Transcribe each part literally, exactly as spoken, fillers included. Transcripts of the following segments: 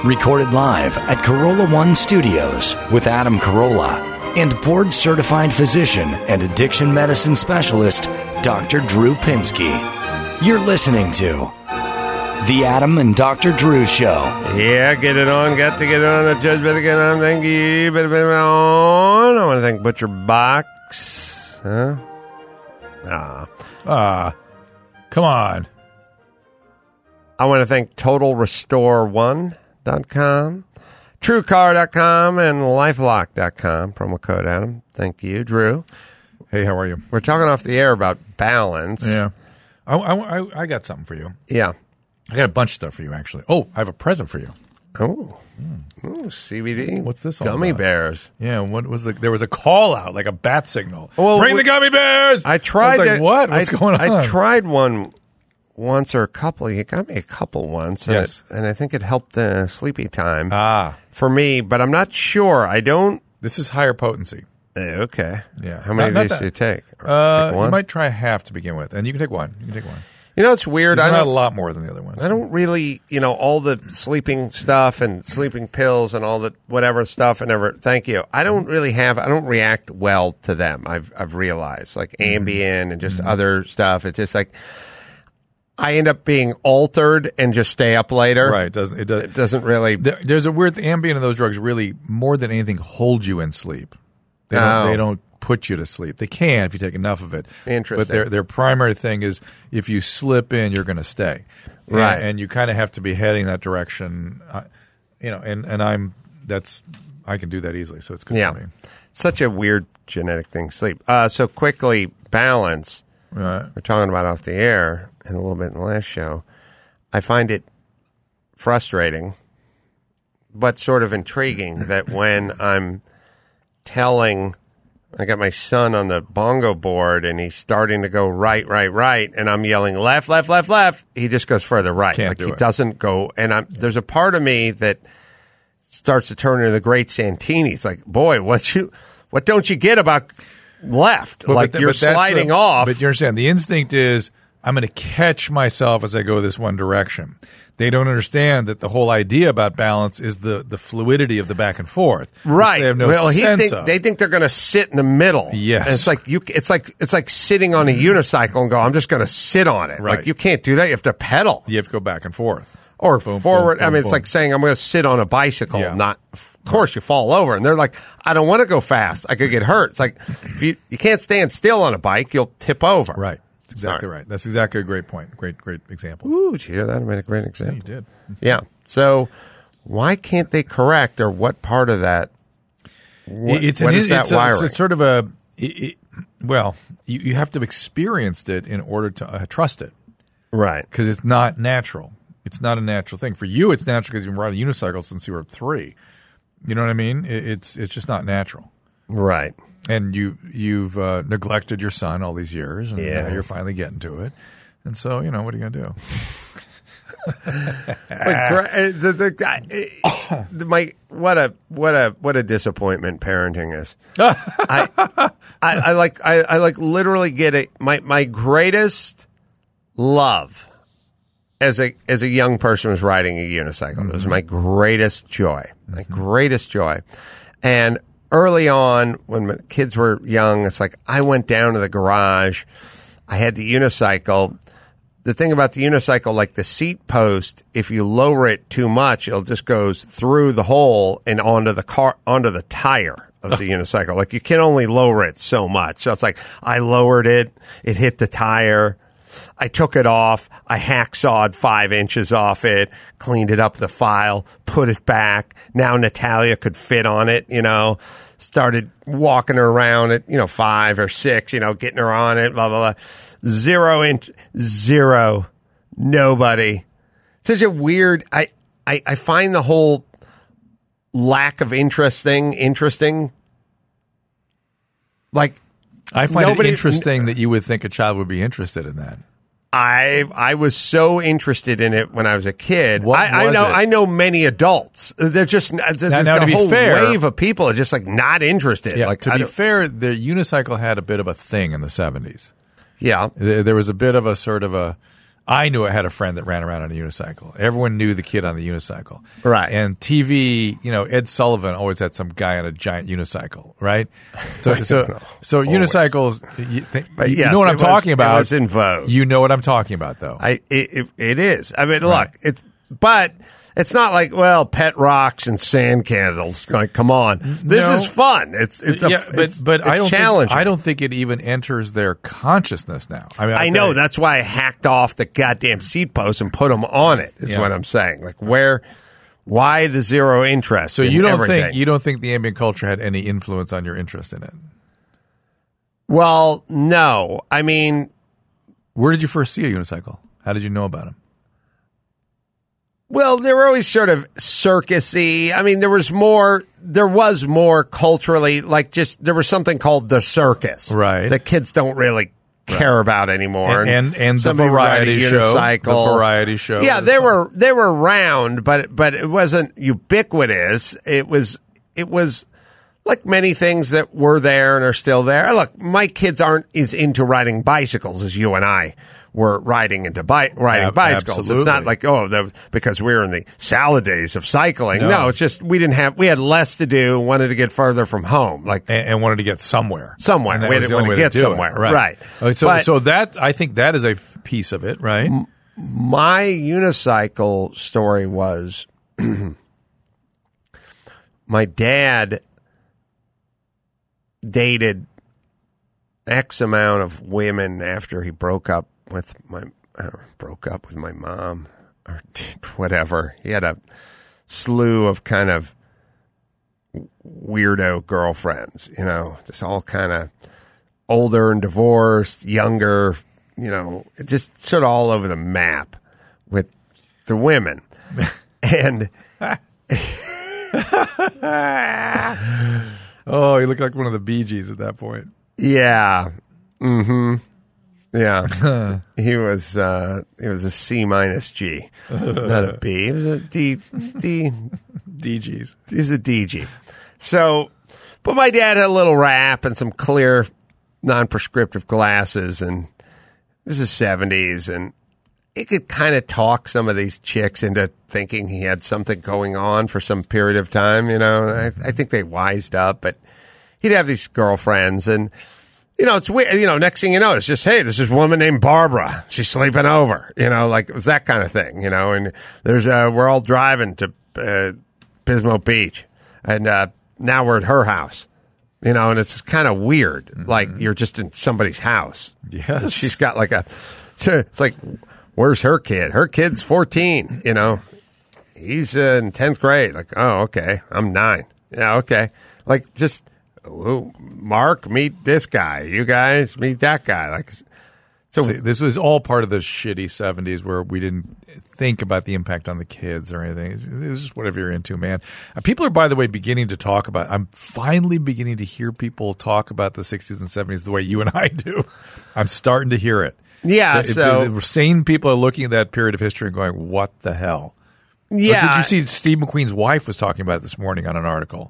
Recorded live at Corolla One Studios with Adam Carolla and board-certified physician and addiction medicine specialist, Doctor Drew Pinsky. You're listening to The Adam and Doctor Drew Show. Yeah, get it on. Got to get it on. The judge better get on. Thank you. Better get it on. I want to thank Butcher Box. Huh? Ah. Ah. Come on. I want to thank Total Restore One dot com, True Car dot com, and LifeLock dot com. Promo code Adam. Thank you, Drew. Hey, how are you? We're talking off the air about balance. Yeah. I, I, I, I got something for you. Yeah. I got a bunch of stuff for you, actually. Oh, I have a present for you. Oh. Mm. Ooh, C B D. What's this all Gummy about? bears. Yeah, what was the? There was a call out, like a bat signal. Well, Bring we, the gummy bears! I tried I was like, it. what? What's I, going on? I tried one once or a couple. You got me a couple once. And Yes. It, and I think it helped uh, sleepy time Ah. for me, but I'm not sure. I don't. This is higher potency. Uh, okay. Yeah. How many Not- of not these do you take? Or Uh, take one? you might try half to begin with, and you can take one. You can take one. You know, it's weird. There's I not a don't. lot more than the other ones. I don't really, you know, all the sleeping stuff and sleeping pills and all the whatever stuff and ever. Thank you. I don't really have. I don't react well to them. I've I've realized like Ambien and just other stuff. It's just like I end up being altered and just stay up later. Right. It doesn't. It, does, It doesn't really. there, there's a weird Ambien and those drugs really more than anything hold you in sleep. They don't. Oh. They don't put you to sleep. They can if you take enough of it. Interesting. But their their primary thing is if you slip in, you're going to stay. And- Right. And, you kind of have to be heading that direction. Uh, you know. And and I'm that's I can do that easily. So it's good Yeah. for me. Such a weird genetic thing. Sleep. Uh, so quickly balance. Right. We're talking about off the air and a little bit in the last show. I find it frustrating, but sort of intriguing that when I'm telling, I got my son on the bongo board and he's starting to go right, right, right, and I'm yelling left, left, left, left. He just goes further right. Can't like do he it. doesn't go. And I'm, there's a part of me that starts to turn into the great Santini. It's like, boy, what you, what don't you get about left? But- like but th- you're but that's sliding the- off. But you understand, the instinct is I'm going to catch myself as I go this one direction. They don't understand that the whole idea about balance is the, the fluidity of the back and forth. which Right. They have no well, he sense think, of. they think they're going to sit in the middle. Yes. And it's like you. It's like it's like sitting on a unicycle and go. I'm just going to sit on it. Right. Like you can't do that. You have to pedal You have to go back and forth. or Boom, forward. boom, I mean, boom, it's boom. like saying I'm going to sit on a bicycle. Yeah. Not. Of course, you fall over, and they're like, I don't want to go fast. I could get hurt. It's like if you you can't stand still on a bike, you'll tip over. Right. That's exactly Sorry. right. That's exactly a great point. Great, great example. Ooh, did you hear that? I made a great example. You did. Yeah. So why can't they correct, or what part of that? What, it's what an, is that it's, a, wiring? it's sort of a it, it, well, you, you have to have experienced it in order to uh, trust it right. because it's not natural. It's not a natural thing for you. It's natural because you've been riding a unicycle since you were three. You know what I mean? It, it's it's just not natural. Right. And you you've uh, neglected your son all these years, and Yeah. now you're finally getting to it. And so, you know, what are you going to do? But gra- uh, the, the guy, uh, the- my what a what a what a disappointment parenting is. I, I I like I, I like literally get it. My my greatest love as a as a young person was riding a unicycle. It was my greatest joy. My greatest joy. And early on, when my kids were young, it's like I went down to the garage. I had the unicycle. The thing about the unicycle, like the seat post, if you lower it too much, it'll just goes through the hole and onto the car, onto the tire of the unicycle. Like you can only lower it so much. So it's like I lowered it, it hit the tire. I took it off. I hacksawed five inches off it, cleaned it up the file, put it back. Now Natalia could fit on it, you know. Started walking her around at, you know, five or six, you know, getting her on it, blah, blah, blah. Zero inch, zero, nobody. Such a weird, I, I, I find the whole lack of interest thing interesting. Like, I find Nobody- it interesting that you would think a child would be interested in that. I I was so interested in it when I was a kid. What I, I was know it? I know many adults. They're just there's Now- now, the to be whole fair- wave of people are just like not interested. Yeah, like to I be don't- fair, the unicycle had a bit of a thing in the seventies. yeah, There there was a bit of a sort of a I knew I had a friend that ran around on a unicycle. Everyone knew the kid on the unicycle. Right. And T V, you know, Ed Sullivan always had some guy on a giant unicycle, right? So so so unicycles, you, think, But you yes, know what I'm it was- talking about. It was in vogue. You know what I'm talking about, though. I it, it, it is. I mean, look, it's but it's not like, well, pet rocks and sand candles. Like, come on, this No. is fun. It's it's a yeah, but it's, but it's I don't challenging. think, I don't think it even enters their consciousness now. I mean, I I'll know tell you. that's why I hacked off the goddamn seat post and put them on it. Is Yeah. what I'm saying. Like, where, why the zero interest? So in you don't everything? think you don't think the ambient culture had any influence on your interest in it? Well, no. I mean, Where did you first see a unicycle? How did you know about them? well, they were always sort of circusy. I mean, there was more. There was more culturally, like just there was something called the circus, Right. That kids don't really care about anymore. And and, and the somebody would ride a variety show, unicycle. the variety show. Yeah, or they something. were they were around, but but it wasn't ubiquitous. It was it was like many things that were there and are still there. Look, my kids aren't as into riding bicycles as you and I were riding into bi- riding Ab- bicycles. absolutely. It's not like oh, the, because we were in the salad days of cycling. No. No. It's just we didn't have we had less to do. Wanted to get further from home. Like and, and wanted to get somewhere. Somewhere. And that We was had the to only way get do it. somewhere. Right. Okay, so But- so that I think that is a f- piece of it, right? my unicycle story was my dad dated X amount of women after he broke up with my uh, broke up with my mom or whatever. He had a slew of kind of weirdo girlfriends, you know, just all kind of older and divorced, younger, you know, just sort of all over the map with the women. And Oh, you look like one of the Bee Gees at that point. yeah, mm-hmm, yeah, he was uh, he was a C minus G, not a B. He was a D D. D Gs. He was a D G. So, but my dad had a little rap and some clear, non-prescriptive glasses, and it was the seventies, and he could kind of talk some of these chicks into thinking he had something going on for some period of time. You know, I, I think they wised up, but he'd have these girlfriends, and you know, it's weird. You know, next thing you know, it's just, hey, there's this woman named Barbara. She's sleeping over. You know, like it was that kind of thing. You know, and there's uh, we're all driving to uh, Pismo Beach, and uh, now we're at her house. You know, and it's kind of weird. Mm-hmm. Like you're just in somebody's house. Yes. She's got like a. It's like, where's her kid? Her kid's fourteen. You know, he's uh, in tenth grade. Like, oh, okay, I'm nine. Yeah, okay. Like just. Ooh, Mark, meet this guy. You guys meet that guy. Like, so See, this was all part of the shitty seventies where we didn't think about the impact on the kids or anything. It was just whatever you're into, man. Uh, people are, by the way, beginning to talk about. I'm finally beginning to hear people talk about the sixties and seventies the way you and I do. I'm starting to hear it. yeah. The- so the, the sane people are looking at that period of history and going, "What the hell?" yeah. Did you see Steve McQueen's wife was talking about it this morning on an article?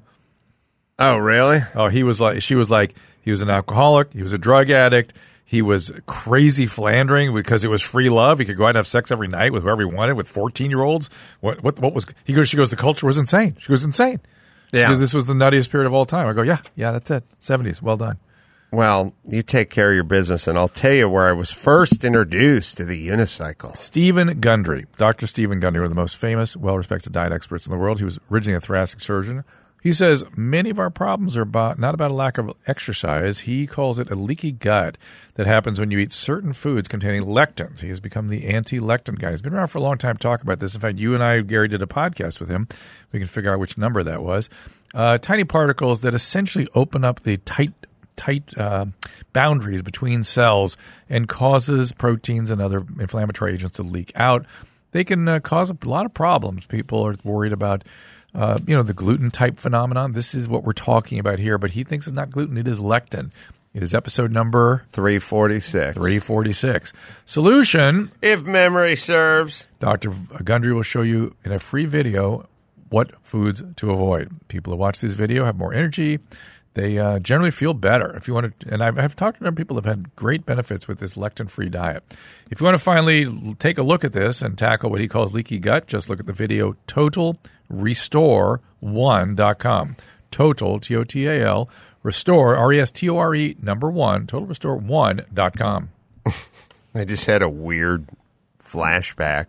Oh, really? Oh, he was like, she was like, he was an alcoholic, he was a drug addict, he was crazy philandering because it was free love. He could go out and have sex every night with whoever he wanted with fourteen year olds. What, what, what was, he goes, she goes, the culture was insane. She goes, insane. Yeah. Because this was the nuttiest period of all time. I go, yeah, yeah, that's it. seventies. Well done. Well, you take care of your business, and I'll tell you where I was first introduced to the unicycle. Stephen Gundry, Doctor Stephen Gundry, one of the most famous, well respected diet experts in the world. He was originally a thoracic surgeon. He says many of our problems are about not about a lack of exercise. He calls it a leaky gut that happens when you eat certain foods containing lectins. He has become the anti-lectin guy. He's been around for a long time talking about this. In fact, you and I, Gary, did a podcast with him. We can figure out which number that was. Uh, tiny particles that essentially open up the tight tight uh, boundaries between cells and causes proteins and other inflammatory agents to leak out. They can uh, cause a lot of problems. People are worried about Uh, you know, the gluten type phenomenon. This is what we're talking about here, but he thinks it's not gluten. It is lectin. It is episode number three forty-six. three forty-six. Solution, If memory serves. Doctor Gundry will show you in a free video what foods to avoid. People who watch this video have more energy. they uh, generally feel better. If you want to, and I've, I've talked to other people that have had great benefits with this lectin-free diet. If you want to finally take a look at this and tackle what he calls leaky gut, just look at the video total restore one dot com. Total, T O T A L, Restore, R E S T O R E, number one, total restore one dot com. I just had a weird flashback.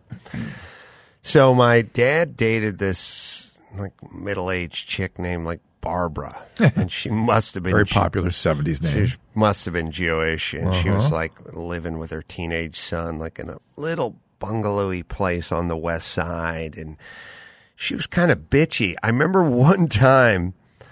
So my dad dated this like middle-aged chick named like Barbara, and she must have been very popular seventies name. She must have been Jewish, and uh-huh. she was like living with her teenage son, like in a little bungalowy place on the west side, and she was kind of bitchy. I remember one time,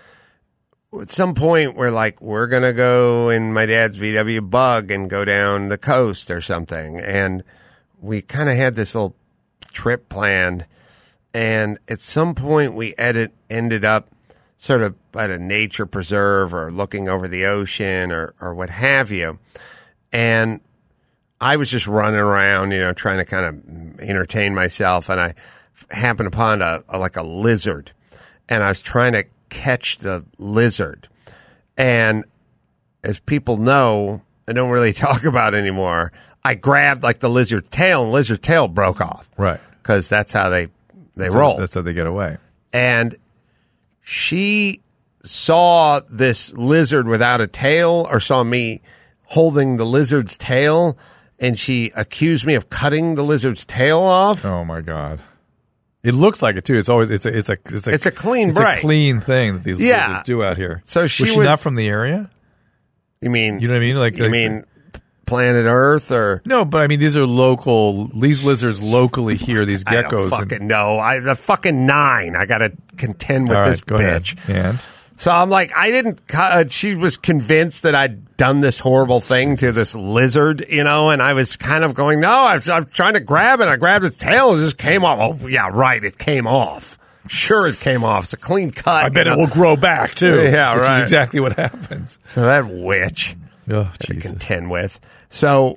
at some point, we're like, we're gonna go in my dad's V W Bug and go down the coast or something, and we kind of had this little trip planned, and at some point we edit, ended up sort of at a nature preserve or looking over the ocean or, or what have you. And I was just running around, you know, trying to kind of entertain myself, and I happened upon a, a like a lizard, and I was trying to catch the lizard. And as people know, I don't really talk about anymore, I grabbed like the lizard tail, and the lizard tail broke off. Right. Because that's how they, they that's roll. How, that's how they get away. And she saw this lizard without a tail, or saw me holding the lizard's tail, and she accused me of cutting the lizard's tail off. Oh my God. It looks like it too. It's always it's a it's a it's a, it's a clean it's break. a clean thing that these yeah. lizards do out here. So she was she was, not from the area? You mean you know what I mean? Like you like, mean planet Earth or no? But I mean these are local. These lizards locally here. These geckos. I don't fucking and, know. I the fucking nine. I got to contend with all right, this go bitch. Ahead. And so I'm like, I didn't. Uh, she was convinced that I'd done this horrible thing to this lizard, you know, and I was kind of going, no, I was, I'm trying to grab it. I grabbed its tail and it just came off. Oh, yeah, right. It came off. Sure, it came off. It's a clean cut. I bet you it know? will grow back too. Yeah, which right. is exactly what happens. So that witch oh, to contend with. So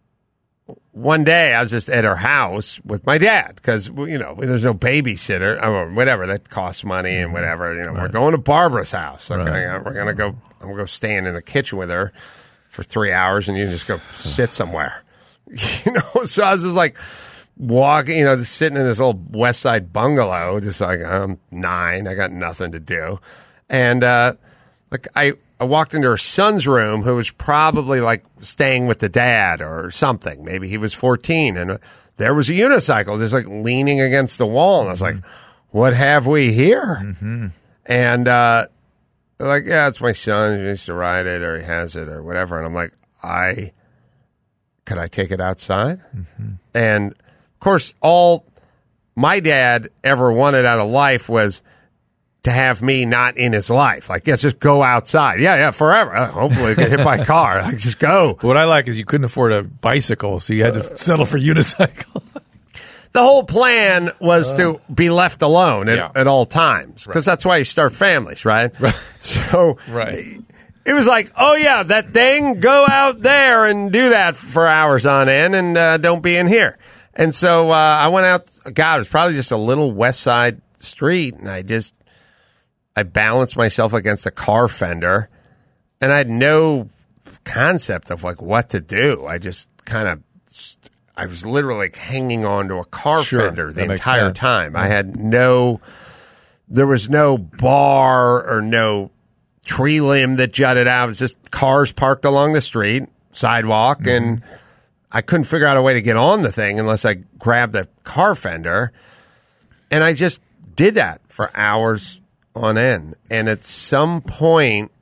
one day I was just at her house with my dad because, you know, there's no babysitter or whatever. That costs money and whatever. You know, right. We're going to Barbara's house. Okay, right. We're going to go. I'm going to go stand in the kitchen with her for three hours and you just go sit somewhere. You know, so I was just like walking, you know, just sitting in this old West Side bungalow, just like I'm nine. I got nothing to do. And, uh, like I, I walked into her son's room, who was probably like staying with the dad or something. Maybe he was fourteen, and there was a unicycle just like leaning against the wall. And I was like, what have we here? Mm-hmm. And, uh, they're like, yeah, it's my son. He needs to ride it or he has it or whatever. And I'm like, I, could I take it outside? Mm-hmm. And of course, all my dad ever wanted out of life was to have me not in his life. Like, yes, just go outside. Yeah, yeah, forever. Uh, hopefully get hit by a car. Like, just go. What I like is you couldn't afford a bicycle, so you had to settle for unicycle. The whole plan was uh, to be left alone at, yeah. at all times, because right. that's why you start families, right? Right. So right. it was like, oh, yeah, that thing, go out there and do that for hours on end and uh, don't be in here. And so uh, I went out. God, it was probably just a little West Side street, and I just I balanced myself against a car fender, and I had no concept of like what to do. I just kind of, I was literally like hanging on to a car sure, fender the entire sense. time. Yeah. I had no, there was no bar or no tree limb that jutted out. It was just cars parked along the street, sidewalk, mm-hmm. and I couldn't figure out a way to get on the thing unless I grabbed the car fender. And I just did that for hours on end. And at some point,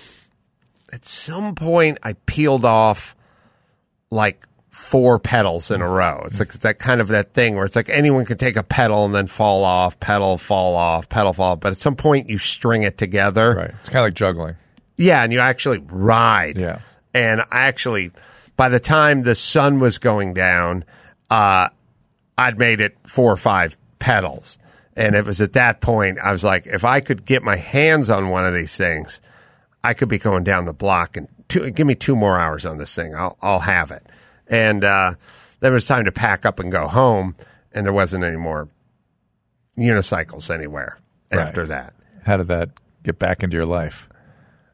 at some point, I peeled off like four pedals in a row. It's like that kind of that thing where it's like anyone can take a pedal and then fall off, pedal, fall off, pedal, fall off. But at some point, you string it together. Right. It's kind of like juggling. Yeah, and you actually ride. Yeah. And I actually, by the time the sun was going down, uh, I'd made it four or five pedals. And it was at that point, I was like, if I could get my hands on one of these things, I could be going down the block and two, give me two more hours on this thing. I'll, I'll have it. And uh, then it was time to pack up and go home, and there wasn't any more unicycles anywhere right. after that. How did that get back into your life?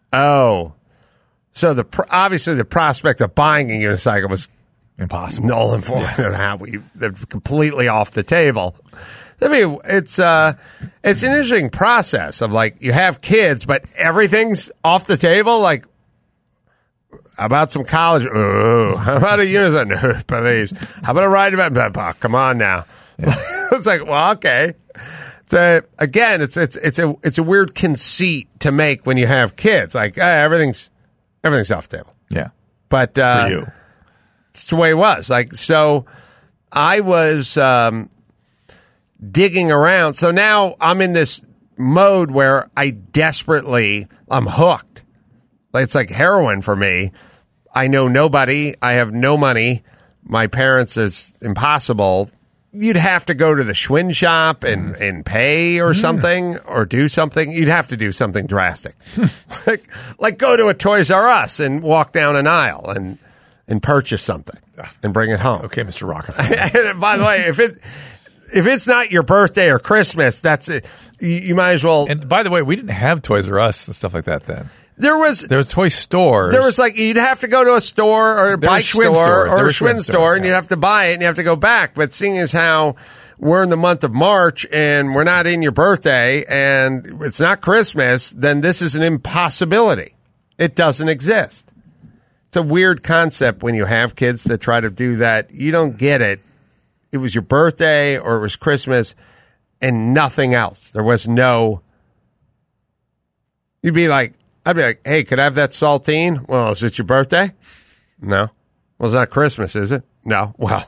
Oh. So the obviously the prospect of buying a unicycle was impossible, null and void. Yeah. How we they're completely off the table. I mean, it's uh, it's an interesting process of like you have kids, but everything's off the table. Like, how about some college? Oh, how about a unicycle? No, please. How about a ride? About come on now. Yeah. It's like, well, okay. So again, it's it's it's a it's a weird conceit to make when you have kids. Like, eh, everything's everything's off the table. Yeah, but uh, for you, it's the way it was. Like, so I was. Um, digging around. So now I'm in this mode where I desperately, I'm hooked. It's like heroin for me. I know nobody. I have no money. My parents is impossible. You'd have to go to the Schwinn shop and, mm. and pay or mm. something or do something. You'd have to do something drastic. like, like go to a Toys R Us and walk down an aisle and, and purchase something and bring it home. Okay, Mister Rockefeller. And by the way, if it... If it's not your birthday or Christmas, that's it. You, you might as well. And by the way, we didn't have Toys R Us and stuff like that then. There was there was toy stores. There was like you'd have to go to a store or a there bike store stores. or there a Schwinn store, stores, and yeah. you'd have to buy it and you have to go back. But seeing as how we're in the month of March and we're not in your birthday and it's not Christmas, then this is an impossibility. It doesn't exist. It's a weird concept when you have kids that try to do that. You don't get it. It was your birthday or it was Christmas and nothing else. There was no, you'd be like, I'd be like, hey, could I have that saltine? Well, is it your birthday? No. Well, it's not Christmas, is it? No. Well,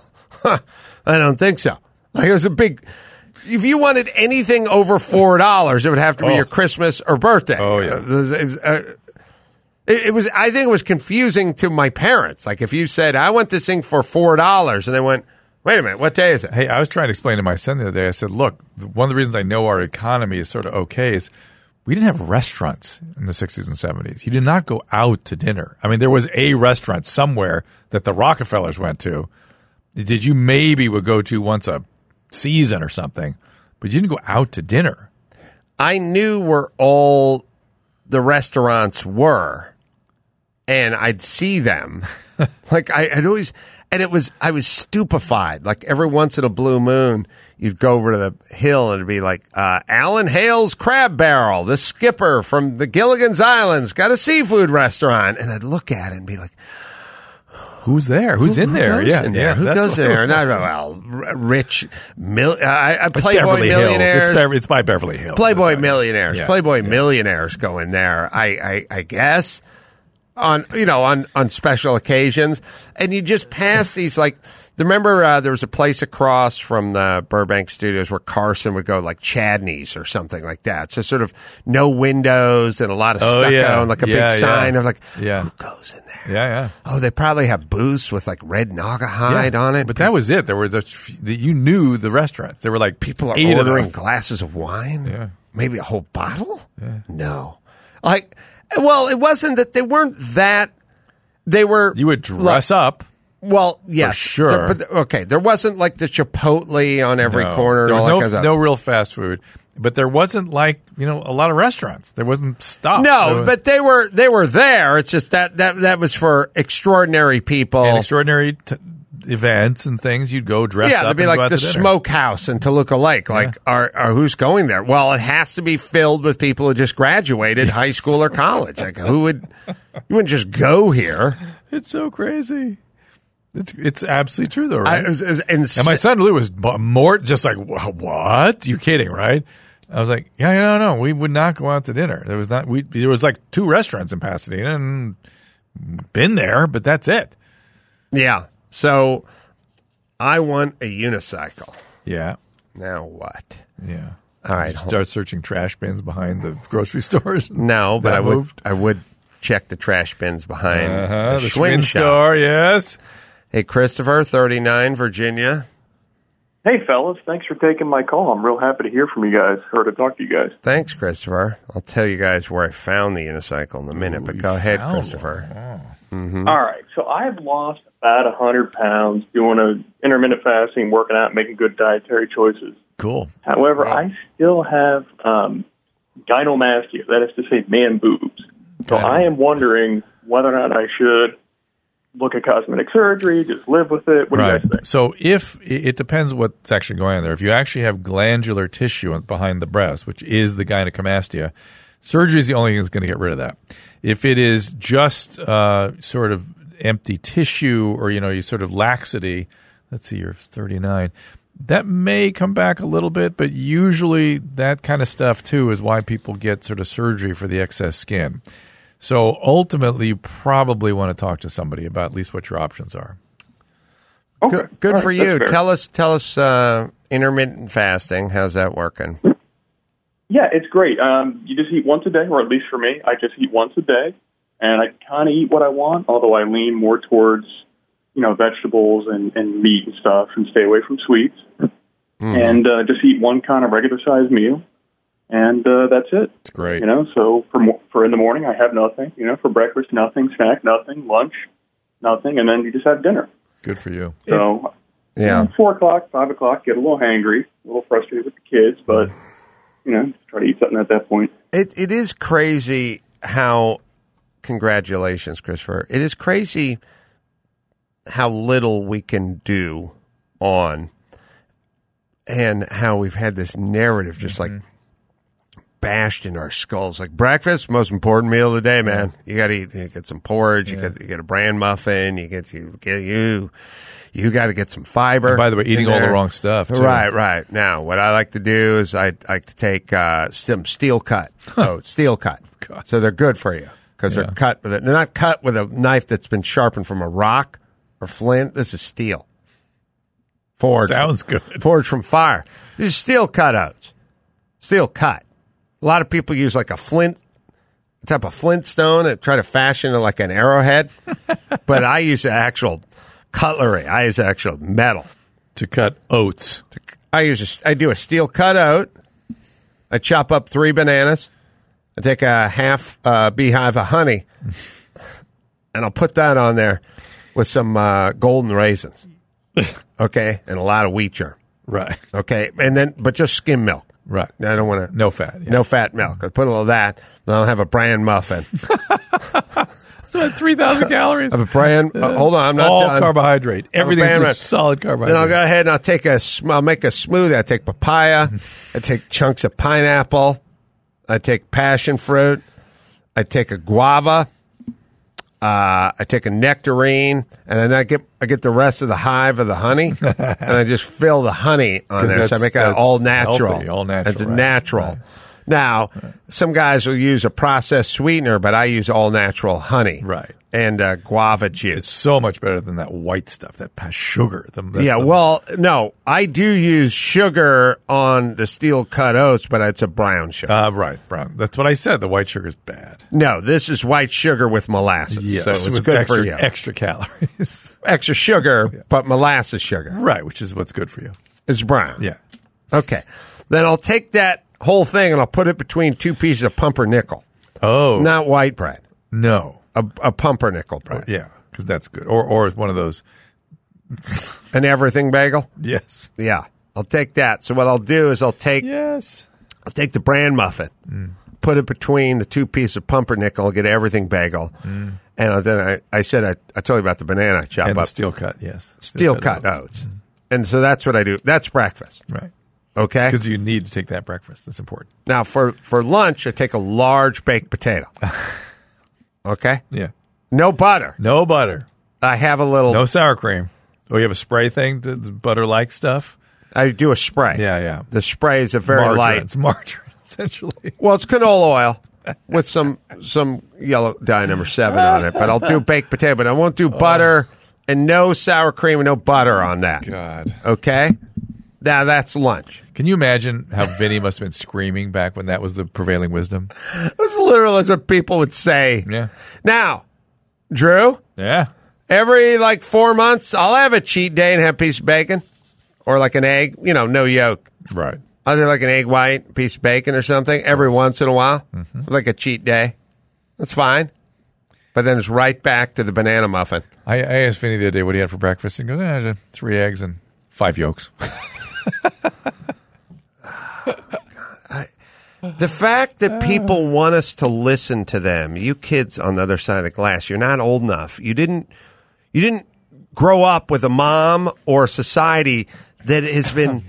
I don't think so. Like it was a big, if you wanted anything over four dollars, it would have to be oh. your Christmas or birthday. Oh, yeah. It was, it was, uh, it, it was, I think it was confusing to my parents. Like if you said, I want this thing for four dollars and they went, wait a minute, what day is it? Hey, I was trying to explain to my son the other day. I said, look, one of the reasons I know our economy is sort of okay is we didn't have restaurants in the sixties and seventies. You did not go out to dinner. I mean, there was a restaurant somewhere that the Rockefellers went to. Did you maybe would go to once a season or something, but you didn't go out to dinner. I knew where all the restaurants were, and I'd see them. Like, I, I'd always... And it was, I was stupefied. Like every once in a blue moon, you'd go over to the hill and it'd be like, uh, Alan Hale's Crab Barrel, the skipper from the Gilligan's Islands, got a seafood restaurant. And I'd look at it and be like, who's there? Who's who, in there? Who yeah, in there? yeah. Who goes in there? And I go, well, rich, mil- uh, I, I Playboy Beverly millionaires. Hills. It's, Bev- it's by Beverly Hills. Playboy millionaires. Yeah, Playboy yeah. millionaires go in there, I, I, I guess. On you know on, on special occasions, and you just pass these like. Remember, uh, there was a place across from the Burbank studios where Carson would go, like Chadney's or something like that. So sort of no windows and a lot of Oh, stucco yeah. and like a Yeah, big yeah. sign of like Yeah. who goes in there? Yeah, yeah. Oh, they probably have booths with like red Naugahyde Yeah. on it. But that was it. There were the, you knew the restaurants. There were like People are eight of ordering them. glasses of wine. Yeah. Maybe a whole bottle. Yeah. No, like well, it wasn't that they weren't that. They were. You would dress up. Well, yes, sure. There- but okay, there wasn't like the Chipotle on every No. corner. There and was all no, that kind of stuff. no real fast food. But there wasn't like, you know, a lot of restaurants. There wasn't stuff. No, There was- but they were they were there. It's just that that that was for extraordinary people. and extraordinary t- events and things. You'd go dress yeah, up. it'd be and go like out the to dinner. smokehouse in Toluca Lake. Like, are, are who's going there? Well, it has to be filled with people who just graduated high school or college. Like, who would you wouldn't just go here? It's so crazy. It's it's absolutely true though, I, right? it was, it was ins- and my son Lou was b- more just like, "Wha- what? You kidding, right? I was like, yeah, no, no, we would not go out to dinner. There was not. We there was like two restaurants in Pasadena, and been there, but that's it. yeah. So I want a unicycle. Yeah, Now what? yeah. All right, Just start searching trash bins behind the grocery stores. No, but That I would moved? I would check the trash bins behind Uh-huh, the, the Schwinn Schwinn shop. store, yes. Hey, Christopher, thirty-nine, Virginia. Hey, fellas. Thanks for taking my call. I'm real happy to hear from you guys, or to talk to you guys. Thanks, Christopher. I'll tell you guys where I found the unicycle in a minute, but you go ahead, found Christopher. one. All right. So I've lost about one hundred pounds doing a intermittent fasting, working out, making good dietary choices. Cool. However, I still have um, gynecomastia. That is to say, man boobs. So I am wondering whether or not I should look at cosmetic surgery, just live with it. What right. do you guys think? So if it depends what's actually going on there. If you actually have glandular tissue behind the breast, which is the gynecomastia, surgery is the only thing that's going to get rid of that. If it is just uh, sort of empty tissue or, you know, you sort of laxity, let's see, you're thirty-nine, that may come back a little bit, but usually that kind of stuff, too, is why people get sort of surgery for the excess skin. So ultimately, you probably want to talk to somebody about at least what your options are. Okay. Good, good All for right, you. that's fair. Tell us, tell us, uh, intermittent fasting. How's that working? Yeah, it's great. Um, you just eat once a day, or at least for me, I just eat once a day, and I kind of eat what I want, although I lean more towards, you know, vegetables and, and meat and stuff, and stay away from sweets, mm-hmm. and uh, just eat one kind of regular-sized meal. And uh, that's it. It's great. You know, so for mo- for in the morning, I have nothing. You know, for breakfast, nothing. Snack, nothing. Lunch, nothing. And then you just have dinner. Good for you. So, yeah. You know, four o'clock, five o'clock, get a little hangry, a little frustrated with the kids, but, you know, try to eat something at that point. It It is crazy how, congratulations, Christopher. It is crazy how little we can do on, and how we've had this narrative just mm-hmm. like bashed in our skulls. Like breakfast, most important meal of the day, man. You got to eat. You get some porridge. Yeah. You get you get a bran muffin. You get you get you. You got to get some fiber. And by the way, eating all the wrong stuff, too. Right, right. Now, what I like to do is I like to take uh, some steel cut. Oh, steel cut. God. So they're good for you because Yeah. they're cut with it. They're not cut with a knife that's been sharpened from a rock or flint. This is steel. Forged. Sounds good. Forged from fire. These are steel cutouts. Steel cut. A lot of people use like a flint, type of flintstone and try to fashion it like an arrowhead. But I use the actual cutlery. I use actual metal. To cut oats. I use a, I do a steel cutout. I chop up three bananas. I take a half uh, beehive of honey, and I'll put that on there with some uh, golden raisins. Okay, and a lot of wheat germ. Right. Okay, and then but just skim milk. Right. I don't want to. No fat. Yeah. No fat milk. I put a little of that. Then I'll have a bran muffin. So three thousand calories. I have a bran. Uh, hold on, I'm not all done. carbohydrate. Everything's bran just solid carbohydrate. Then I'll go ahead and I'll take a. sm- I'll make a smoothie. I take papaya. I take chunks of pineapple. I take passion fruit. I take a guava. Uh, I take a nectarine, and then I get I get the rest of the hive of the honey, and I just fill the honey on there. So I make it that's all natural. healthy, all natural, It's right, natural. right. Now, some guys will use a processed sweetener, but I use all natural honey, Right. and uh, guava juice. It's so much better than that white stuff, that pa- sugar. The, that's Yeah, the- well, no, I do use sugar on the steel cut oats, but it's a brown sugar. Uh, right, brown. That's what I said. The white sugar is bad. no, this is white sugar with molasses, Yes, so it's with good extra, for you. Extra calories. Extra sugar, but molasses sugar. Right, which is what's good for you. It's brown. Yeah. Okay. Then I'll take that whole thing and I'll put it between two pieces of pumpernickel. Oh. Not white bread, No. a, a pumpernickel bread. Yeah, because that's good. Or or one of those. An everything bagel? Yes. Yeah. I'll take that. So what I'll do is I'll take Yes. I'll take the bran muffin, mm. put it between the two pieces of pumpernickel, I'll get an everything bagel. Mm. And then I, I said, I, I told you about the banana I chop And up. the steel cut, yes. Steel cut oats. Mm. And so that's what I do. That's breakfast. Right. Okay? Because you need to take that breakfast. That's important. Now, for, for lunch, I take a large baked potato. Okay? Yeah. No butter. No butter. I have a little. No sour cream. Oh, you have a spray thing, the, the butter-like stuff? I do a spray. Yeah, yeah. The spray is a very margarine. light. It's margarine, essentially. Well, it's canola oil with some some yellow dye number seven on it. But I'll do baked potato. But I won't do butter and no sour cream and no butter on that. God. Okay? Now that's lunch. Can you imagine how Vinny must have been screaming back when that was the prevailing wisdom? That's literally what people would say. Yeah. Now, Drew, Yeah. every like four months, I'll have a cheat day and have a piece of bacon or like an egg, you know, no yolk. Right. I'll do like an egg white, piece of bacon or something every once in a while, mm-hmm. like a cheat day. That's fine. But then it's right back to the banana muffin. I, I asked Vinny the other day what he had for breakfast. He goes, eh, three eggs and five yolks. I, The fact that people want us to listen to them, you kids on the other side of the glass, you're not old enough. You didn't, you didn't grow up with a mom or a society that has been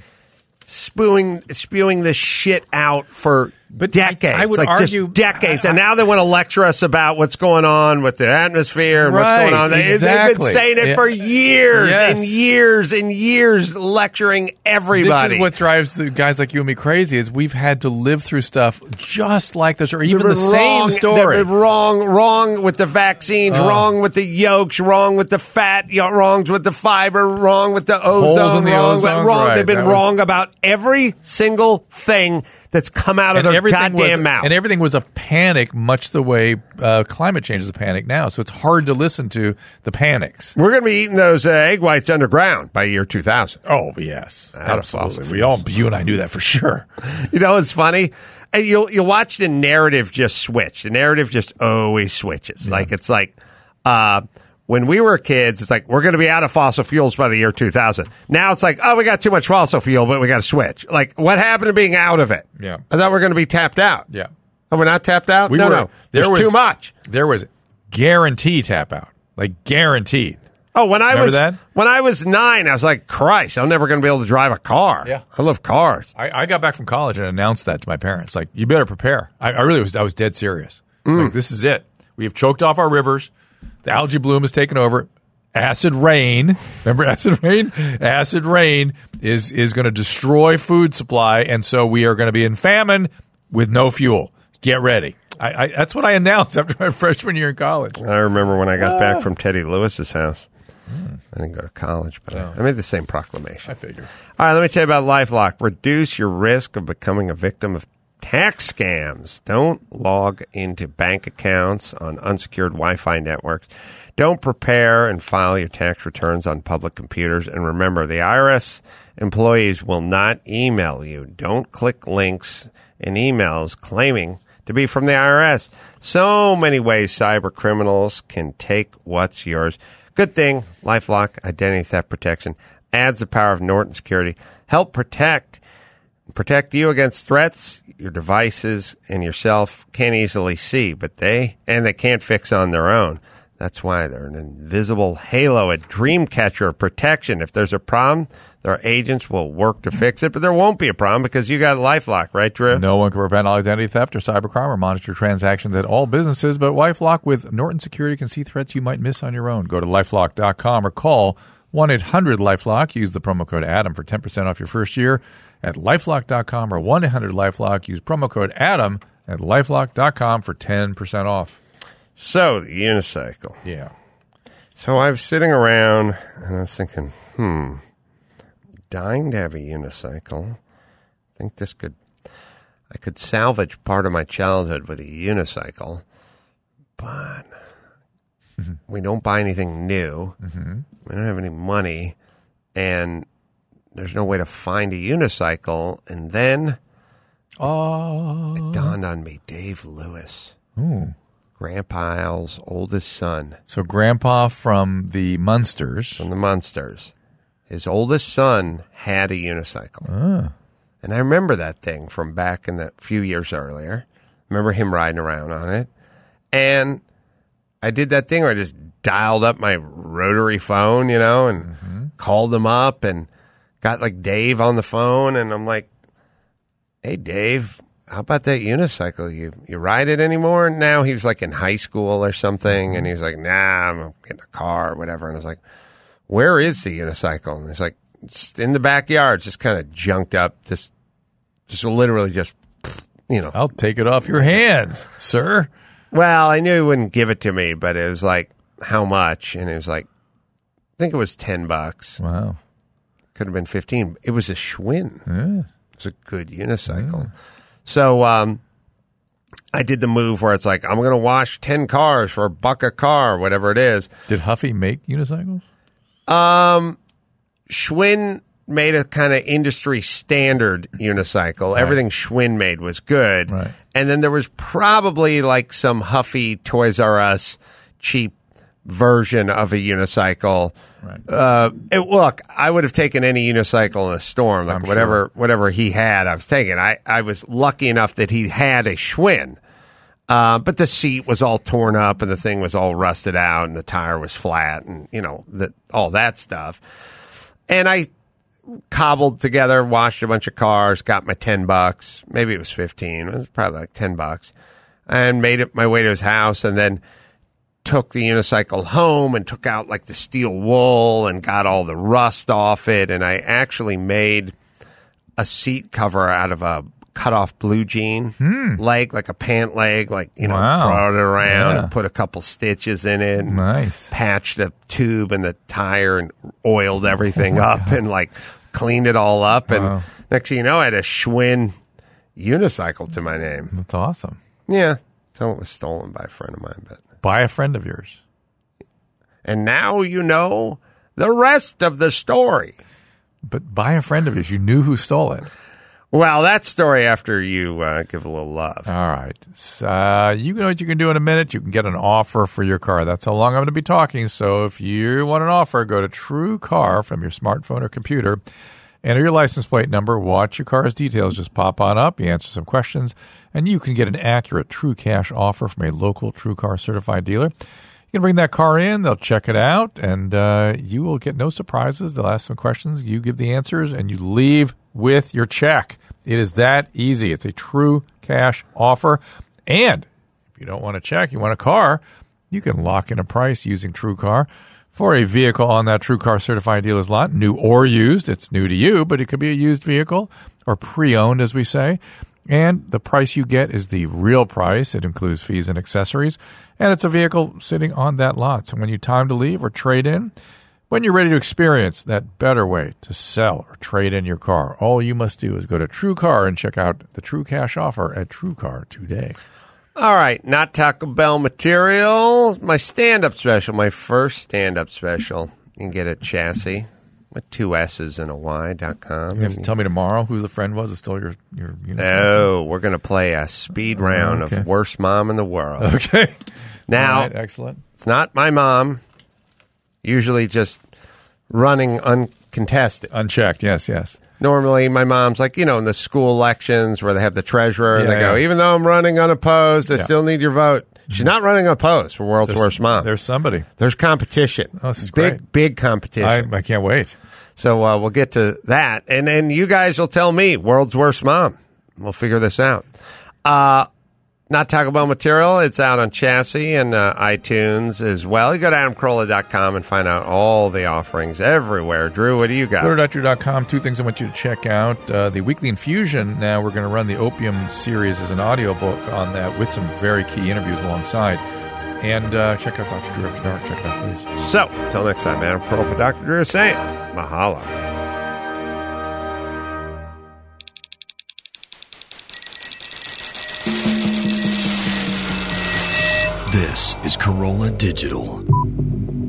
spewing spewing this shit out for But decades. I would like argue- just decades. I- I- and now they want to lecture us about what's going on with the atmosphere and what's Right, going on. They, exactly. They've been saying it Yeah. for years Yes. and years and years, lecturing everybody. This is what drives the guys like you and me crazy is we've had to live through stuff just like this, or even They've the been same wrong. story. They've been wrong, wrong with the vaccines, Oh. wrong with the yolks, wrong with the fat, you know, wrong with the fiber, wrong with the ozone, in the wrong, ozone's wrong. right. They've been That was- wrong about every single thing that's come out of and their everything goddamn was, mouth. And everything was a panic, much the way uh, climate change is a panic now. So it's hard to listen to the panics. We're going to be eating those uh, egg whites underground by year two thousand. Oh, yes. Out of fossil Absolutely. We all, you and I knew that for sure. You know, it's funny. And you'll you'll watch the narrative just switch. The narrative just always switches. Yeah. Like it's like uh, when we were kids, it's like we're going to be out of fossil fuels by the year two thousand. Now it's like, oh, we got too much fossil fuel, but we got to switch. Like, what happened to being out of it? Yeah. I thought we were going to be tapped out. Yeah. Oh, we're not tapped out? We no, were, no. There's there was, too much. There was guarantee tap out. Like guaranteed. Oh, when I Remember was that? when I was nine, I was like, Christ, I'm never going to be able to drive a car. Yeah. I love cars. I, I got back from college and announced that to my parents. Like, you better prepare. I, I really was. I was dead serious. Mm. Like, this is it. We have choked off our rivers. The algae bloom has taken over. Acid rain. Remember acid rain? Acid rain is is going to destroy food supply, and so we are going to be in famine with no fuel. Get ready. I, I, that's what I announced after my freshman year in college. I remember when I got Ah. back from Teddy Lewis's house. I didn't go to college, but I, I made the same proclamation. I figured. All right, let me tell you about LifeLock. Reduce your risk of becoming a victim of tax scams. Don't log into bank accounts on unsecured Wi-Fi networks. Don't prepare and file your tax returns on public computers. And remember, the I R S employees will not email you. Don't click links in emails claiming to be from the I R S. So many ways cyber criminals can take what's yours. Good thing LifeLock Identity Theft Protection adds the power of Norton Security. Help protect protect you against threats your devices and yourself can't easily see, but they and they can't fix on their own. That's why they're an invisible halo, a dream catcher of protection. If there's a problem, their agents will work to fix it, but there won't be a problem because you got LifeLock, right, Drew? No one can prevent identity theft or cybercrime or monitor transactions at all businesses, but LifeLock with Norton Security can see threats you might miss on your own. Go to lifelock dot com or call one eight hundred LifeLock. Use the promo code Adam for ten percent off your first year at lifelock dot com or one eight hundred LifeLock. Use promo code Adam at lifelock dot com for ten percent off. So, the unicycle. Yeah. So I was sitting around and I was thinking, hmm, dying to have a unicycle. I think this could, I could salvage part of my childhood with a unicycle, but mm-hmm. we don't buy anything new. Mm-hmm. We don't have any money, and there's no way to find a unicycle. And then Oh. it dawned on me, Dave Lewis. Ooh. Grandpa Al's oldest son. So Grandpa from the Munsters. From the Munsters. His oldest son had a unicycle. Ah. And I remember that thing from back in the few years earlier. Remember him riding around on it. And I did that thing where I just dialed up my rotary phone, you know, and mm-hmm. called him up and got like Dave on the phone. And I'm like, hey, Dave, how about that unicycle? You you ride it anymore? And now he was like in high school or something. And he was like, nah, I'm getting a car or whatever. And I was like, where is the unicycle? And he's like, it's in the backyard. It's just kind of junked up. Just, just literally just, you know. I'll take it off your hands, sir. Well, I knew he wouldn't give it to me, but it was like, how much? And it was like, I think it was ten bucks. Wow. Could have been fifteen. It was a Schwinn. Yeah. It was a good unicycle. Yeah. So um, I did the move where it's like, I'm going to wash ten cars for a buck a car, whatever it is. Did Huffy make unicycles? Um, Schwinn made a kind of industry standard unicycle. Right. Everything Schwinn made was good. Right. And then there was probably like some Huffy Toys R Us cheap version of a unicycle. Right. Uh, it, look, I would have taken any unicycle in a storm, like I'm whatever sure. whatever he had, I was taking. I, I was lucky enough that he had a Schwinn, uh, but the seat was all torn up and the thing was all rusted out and the tire was flat and you know that all that stuff. And I cobbled together, washed a bunch of cars, got my ten bucks, maybe it was fifteen, it was probably like ten bucks, and made it my way to his house, and then took the unicycle home and took out like the steel wool and got all the rust off it. And I actually made a seat cover out of a cut off blue jean Hmm. leg, like a pant leg, like, you know, Wow. brought it around Yeah. and put a couple stitches in it. And Nice. patched the tube and the tire and oiled everything up and like cleaned it all up. And Wow. next thing you know, I had a Schwinn unicycle to my name. That's awesome. Yeah. So it was stolen by a friend of mine, but. By a friend of yours. And now you know the rest of the story. But by a friend of yours, you knew who stole it. Well, that story after you uh, give a little love. All right. So, uh, you know what you can do in a minute? You can get an offer for your car. That's how long I'm going to be talking. So if you want an offer, go to True Car from your smartphone or computer. Enter your license plate number. Watch your car's details just pop on up. You answer some questions, and you can get an accurate True Cash offer from a local True Car certified dealer. You can bring that car in. They'll check it out, and uh, you will get no surprises. They'll ask some questions. You give the answers, and you leave with your check. It is that easy. It's a True Cash offer. And if you don't want a check, you want a car, you can lock in a price using True Car for a vehicle on that True Car certified dealer's lot, new or used. It's new to you, but it could be a used vehicle or pre-owned, as we say. And the price you get is the real price. It includes fees and accessories. And it's a vehicle sitting on that lot. So when you time to leave or trade in, when you're ready to experience that better way to sell or trade in your car, all you must do is go to True Car and check out the True Cash offer at True Car today. All right, not Taco Bell material. My stand-up special, my first stand-up special. You can get a chassis with two S's and a Y dot com. You have to tell me tomorrow who the friend was that stole your your unicycle. No, we're going to play a speed round Okay. of Worst Mom in the World. Okay. Now, All right, excellent. it's not my mom, usually just running uncontested. Unchecked, yes, yes. Normally, my mom's like, you know, in the school elections where they have the treasurer, and Yeah, they go, yeah. even though I'm running unopposed, I Yeah. still need your vote. She's not running unopposed for World's There's, Worst Mom. There's somebody. There's competition. Oh, this is big, great. big competition. I, I can't wait. So uh, we'll get to that. And then you guys will tell me, World's Worst Mom. We'll figure this out. Uh, not Taco Bell material. It's out on Chassis and uh, iTunes as well. You go to adam carolla dot com and find out all the offerings everywhere. Drew, what do you got? Twitter dot drew dot com. Two things I want you to check out. Uh, the Weekly Infusion. Now we're going to run the Opium series as an audiobook on that with some very key interviews alongside. And uh, check out Doctor Drew After Dark. Check it out, please. So, until next time, Adam Carolla for Doctor Drew saying, mahalo. This is Corolla Digital.